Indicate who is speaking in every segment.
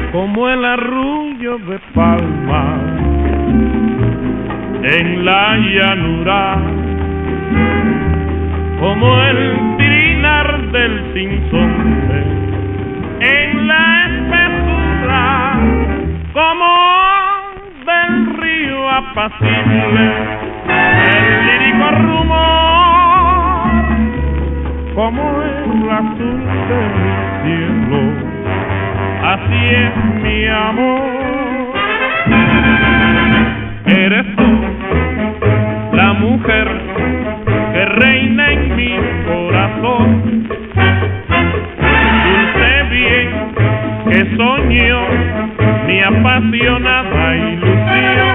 Speaker 1: como el arrullo de palmas en la llanura, como el trinar del sinsonte en la espesura, como del río apacible el lírico rumor, como el azul del cielo. Así es mi amor. Eres tú la mujer que reina en mi corazón, dulce bien que soñó mi apasionada ilusión.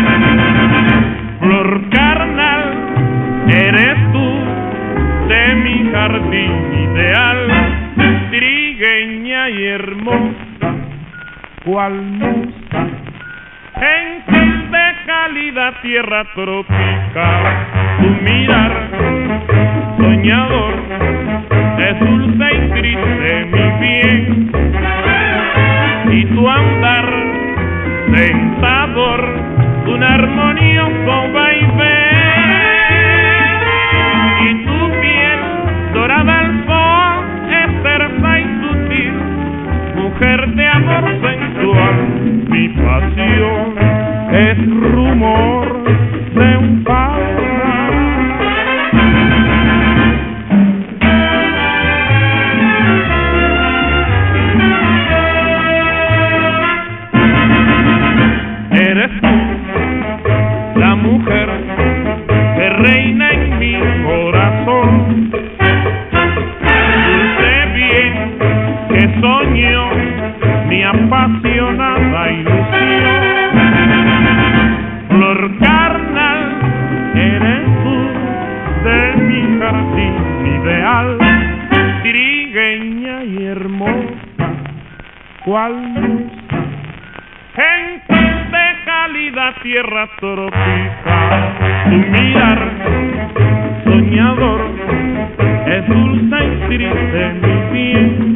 Speaker 1: Flor carnal, eres tú de mi jardín ideal, trigueña y hermosa, cual musa, gentil de cálida tierra tropical. Tu mirar soñador es dulce y triste, mi bien, y tu andar tentador, un armonioso vaivén, y tu piel dorada al sol es tersa y sutil, mujer de amor sensual. Mi pasión es rumor de un palmar. Eres tú la mujer que reina en mi corazón, dulce bien que soñó mi apasionada ilusión. Flor carnal, eres tú de mi jardín ideal, trigueña y hermosa, cual musa, gentil de cálida tierra tropical. Tu mirar soñador es dulce y triste, mi bien,